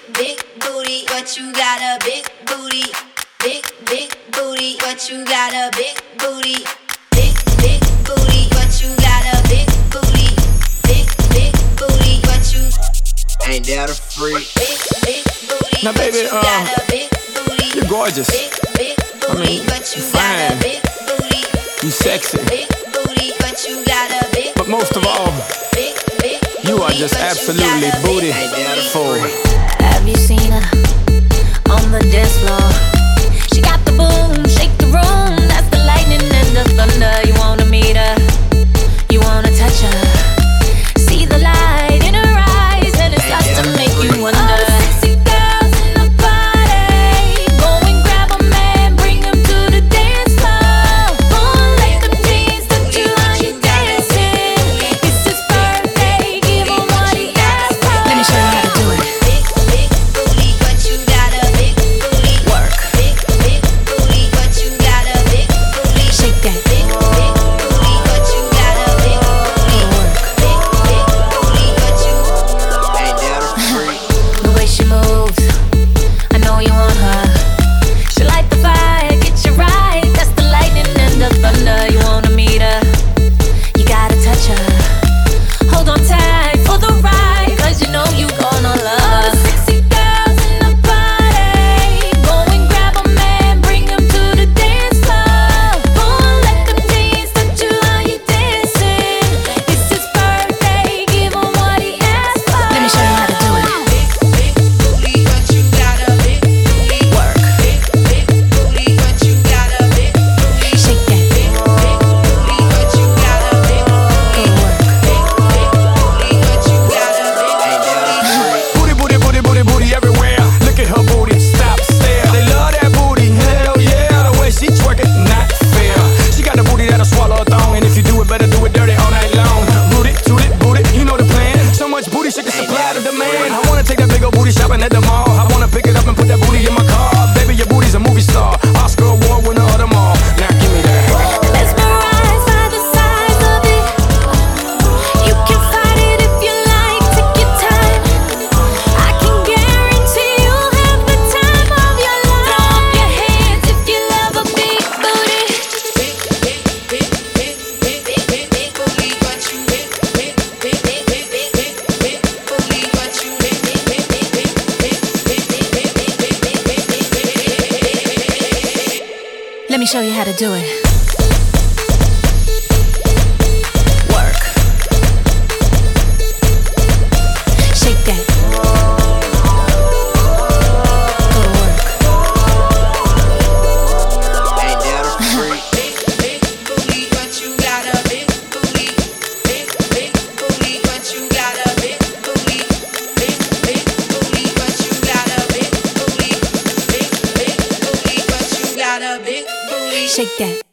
big booty, but you got a big booty. Big booty, but you got a big booty. Big booty, but you got a big booty. Big booty, but you ain't that a freak? Big booty. Now, baby, but you got a big booty. you're gorgeous. Big booty, but you got a big booty. You sexy. Big booty, but you got a big. But most of all, you are just absolutely booty full. Have you seen her on the dance floor? She got the boom, shake the room. That's the lightning and the thunder. You wanna meet her, you wanna touch her. See the light in her eyes, and it starts to make you wonder. All the sexy girls in the party, go and grab a man, bring him to the dance floor. Go and let them dance, touch you while you dancing. It's his birthday, give him what he asked for. Let me show you how to do it. Big booty, but you got a big booty. Work. Big booty, but you got a big booty. Shake that. Big booty, but you got a big booty. Big booty, but you Ain't that a freak? The way she moves, I know you want her. She light the fire, get you right. That's the lightning and the thunder. You wanna meet her, you gotta touch her. Hold on tight for the ride, 'cause you know you gonna love her. All the sexy girls in the party, go and grab a man, bring him to the dance floor. Go and let them dance, touch you while you dancing. It's his birthday, give him what he asked for. Let me show you how to do it. big booty, but you got a big booty. Work. Big booty, but you got a big booty. Shake that. Big booty, but you got a big booty. Go work. Big booty, but you got a big Ain't that a freak? Booty, booty, booty, booty, booty everywhere. Look at her booty, stop, stare. They love that booty, hell yeah. The way she twerk it, not fair. She got the booty that'll swallow a thong, and if you do it, better do it dirty all night long. Root it, toot it, boot it, you know the plan. So much booty, she can supply the demand. I wanna take that big old booty shopping at the mall. I wanna pick it up and put that booty in my car. Baby, your booty's a movie star, Oscar award winner of them all. Now give me that. Mesmerized by the size of it. You can fight it if you like. Take your time. I can guarantee you'll have the time of your life. Throw up your hands if you love a big booty. big booty, but you big booty, but you Let me show you how to do it. Work. Shake that. Go to work. Ain't that a freak? big booty, but you got a big booty. Big booty, but you got a big booty. Big booty, but you got a big booty. Big booty, but you got a big booty. Shake that.